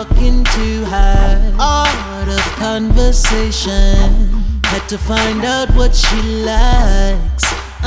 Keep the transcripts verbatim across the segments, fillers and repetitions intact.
talking to her. Art of conversation. Had to find out what she likes.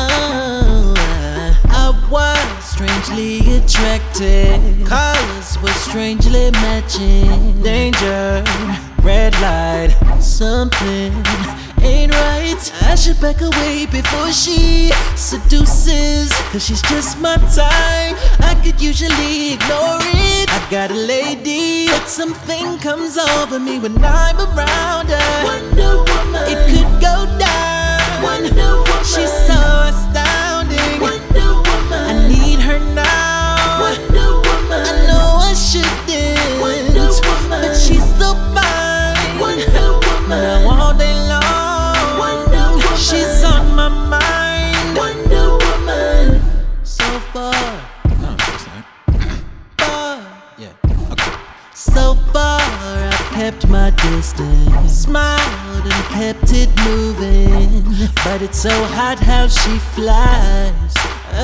Oh, I was strangely attracted. Colors were strangely matching. Danger, red light, something ain't right. I should back away before she seduces, cause she's just my type. I could usually ignore it. I got a lady, but something comes over me when I'm around her. Wonder Woman, it could go down. Wonder Woman, she's so astounding. Wonder Woman, I need her now. Wonder Woman, I know I shouldn't, Wonder Woman, but she's so fine. Wonder Woman, all day long. Wonder Woman, she's on my mind. Wonder Woman, so far. No, it's not. Far. Yeah, okay. So far I've kept my distance, smiled and kept it moving, but it's so hot how she flies.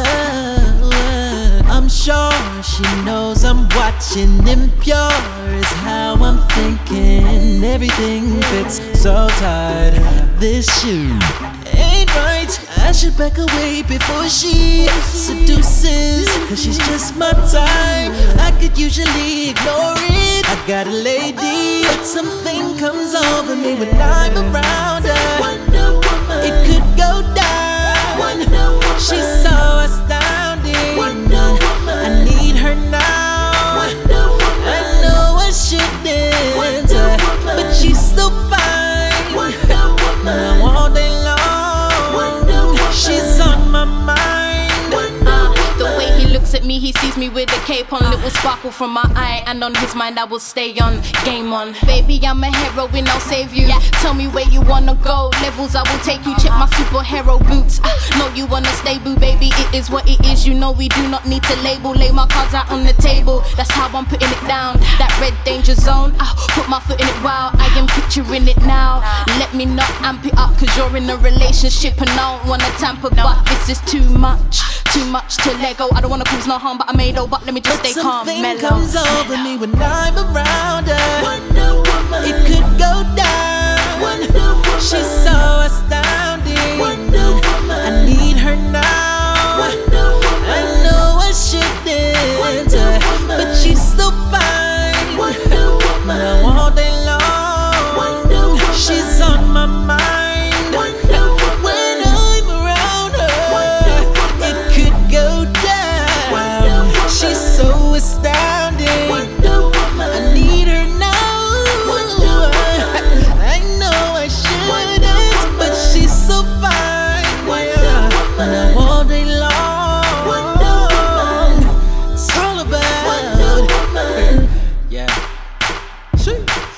Oh, uh, I'm sure she knows I'm watching. Impure is how I'm thinking. Everything fits so tight. This shoe ain't right. I should back away before she seduces, cause she's just my type. I could usually ignore it. I got a lady, but something comes over me when I'm around her. Wonder Woman, it could go down. Wonder Woman, she's so astounding. Wonder Woman, I need her now. Wonder Woman, I know I shouldn't, Wonder Woman, but she's so fine. Wonder Woman, all day long. Wonder Woman, she's on my mind. Uh, the way he looks at me, he sees me with a cape on, little sparkle from my eye, and on his mind I will stay on, game on. Baby, I'm a heroine, I'll save you. Yeah. Tell me where you wanna go, levels I will take you. Check my superhero boots. Uh, know you wanna stay boo, baby, it is what it is. You know we do not need to label. Lay my cards out on the table, that's how I'm putting it down. That red danger zone, uh, put my foot in it, wow, I am picturing it now. Let me not amp it up, cause you're in a relationship and I don't wanna tamper, but this is too much. Too much to let go. I don't wanna cause no harm, but I made oh, but let me just But stay calm, something mellow. comes over me when I'm around her. Wonder Woman, it could go down. Wonder Woman, she's so astounding. Wonder Woman, I need her now. Wonder Woman, I know I shouldn't, Wonder Woman, but she's so fine. Wonder Woman, all day long. Wonder Woman, she's on my mind. Wonder Woman, when I'm around her, it could go down. Wonder Woman, she's so astounding. Wonder Woman, I need her now. Wonder Woman, I know I shouldn't, but she's so fine. Wonder Woman, all day long. Wonder Woman, it's all about. Wonder Woman, Yeah. Shoot.